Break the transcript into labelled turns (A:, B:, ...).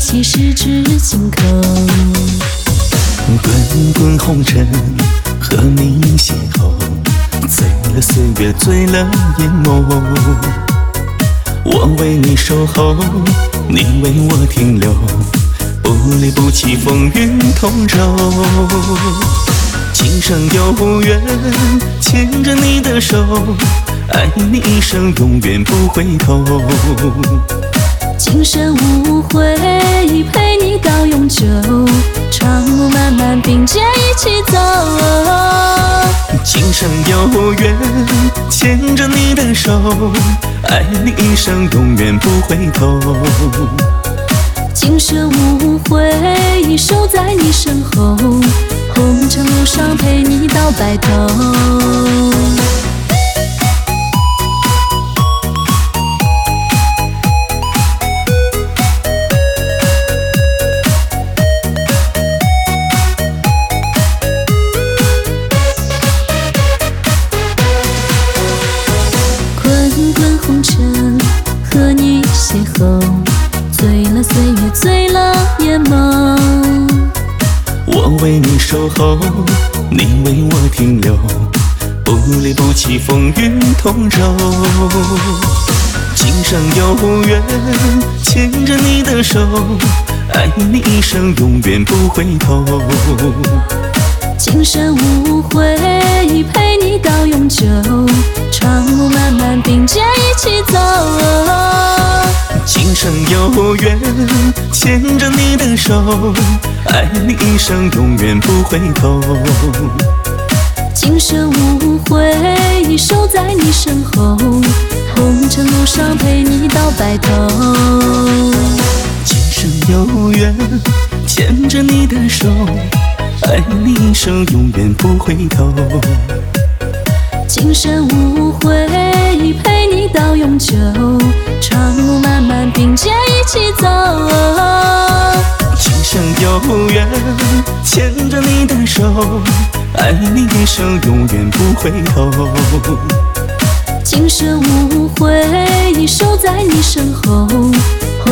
A: 起十指紧扣。
B: 滚滚红尘，和你邂逅，醉了岁月，醉了眼眸。我为你守候，你为我停留，不离不弃，风雨同舟。今生有缘，牵着你的手，爱你一生，永远不回头。
A: 今生无悔，陪你到永久，长路漫漫，并肩一起走。
B: 今生有缘，牵着你的手，爱你一生，永远不回头。
A: 今生无悔，守在你身后，红尘路上陪你到白头。滚滚红尘，和你邂逅，醉了岁月，醉了眼眸。
B: 我为你守候，你为我停留，不离不弃，风雨同舟。今生有缘，牵着你的手，爱你一生，永远不回头。
A: 今生无悔，陪你到永久，长路漫漫，并肩一起走。
B: 今生有缘，牵着你的手，爱你一生，永远不回头。
A: 今生无悔，守在你身后，红尘路上陪你到白头。
B: 今生有缘，牵着你的手，爱你一生，永远不回头。
A: 今生无悔，陪你到永久，长路漫漫，并肩一起走。
B: 今生有缘，牵着你的手，爱你一生，永远不回头。
A: 今生无悔，守在你身后，